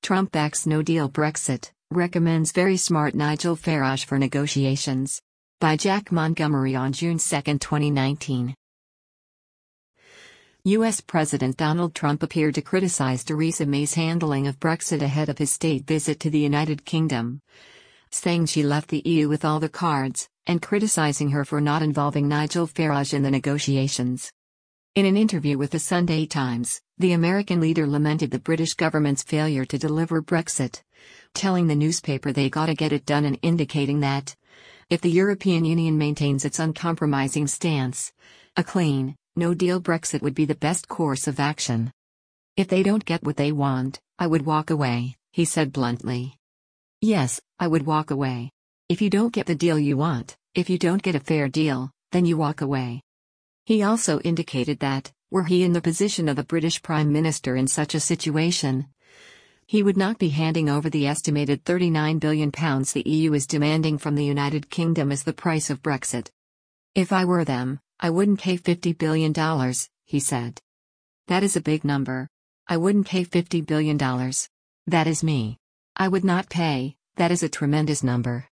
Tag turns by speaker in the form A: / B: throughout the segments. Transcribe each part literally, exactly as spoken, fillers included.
A: Trump backs no-deal Brexit, recommends very smart Nigel Farage for negotiations. By Jack Montgomery on June second, twenty nineteen. U S President Donald Trump appeared to criticize Theresa May's handling of Brexit ahead of his state visit to the United Kingdom, saying she left the E U with all the cards, and criticizing her for not involving Nigel Farage in the negotiations. In an interview with the Sunday Times, the American leader lamented the British government's failure to deliver Brexit, telling the newspaper they gotta get it done and indicating that, if the European Union maintains its uncompromising stance, a clean, no-deal Brexit would be the best course of action. If they don't get what they want, I would walk away, he said bluntly. Yes, I would walk away. If you don't get the deal you want, if you don't get a fair deal, then you walk away. He also indicated that, were he in the position of the British Prime Minister in such a situation, he would not be handing over the estimated thirty-nine billion pounds the E U is demanding from the United Kingdom as the price of Brexit. If I were them, I wouldn't pay fifty billion dollars, he said. That is a big number. I wouldn't pay fifty billion dollars. That is me. I would not pay, that is a tremendous number.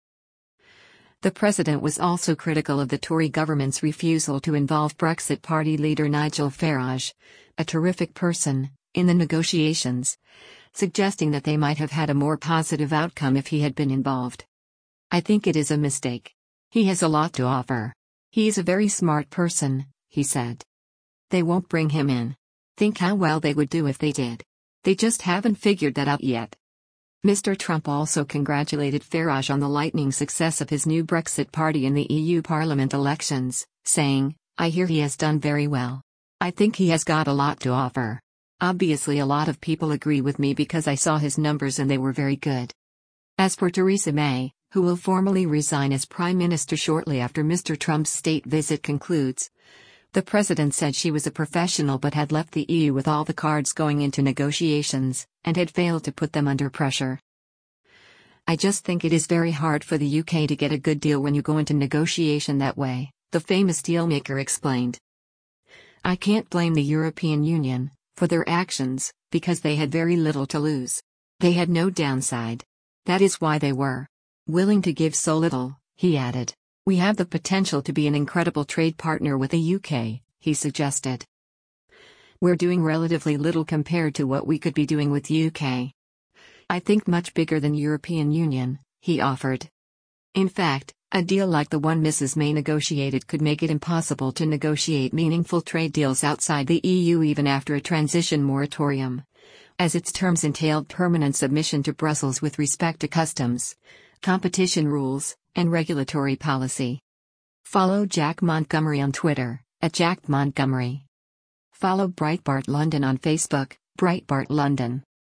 A: The president was also critical of the Tory government's refusal to involve Brexit Party leader Nigel Farage, a terrific person, in the negotiations, suggesting that they might have had a more positive outcome if he had been involved. I think it is a mistake. He has a lot to offer. He is a very smart person, he said. They won't bring him in. Think how well they would do if they did. They just haven't figured that out yet. Mister Trump also congratulated Farage on the lightning success of his new Brexit party in the E U Parliament elections, saying, I hear he has done very well. I think he has got a lot to offer. Obviously a lot of people agree with me because I saw his numbers and they were very good. As for Theresa May, who will formally resign as Prime Minister shortly after Mister Trump's state visit concludes, the president said she was a professional but had left the E U with all the cards going into negotiations, and had failed to put them under pressure. I just think it is very hard for the U K to get a good deal when you go into negotiation that way, the famous dealmaker explained. I can't blame the European Union for their actions, because they had very little to lose. They had no downside. That is why they were willing to give so little, he added. We have the potential to be an incredible trade partner with the U K, he suggested. We're doing relatively little compared to what we could be doing with U K. I think much bigger than European Union, he offered. In fact, a deal like the one Missus May negotiated could make it impossible to negotiate meaningful trade deals outside the E U even after a transition moratorium, as its terms entailed permanent submission to Brussels with respect to customs, competition rules, and regulatory policy. Follow Jack Montgomery on Twitter, at Jack Montgomery. Follow Breitbart London on Facebook, Breitbart London.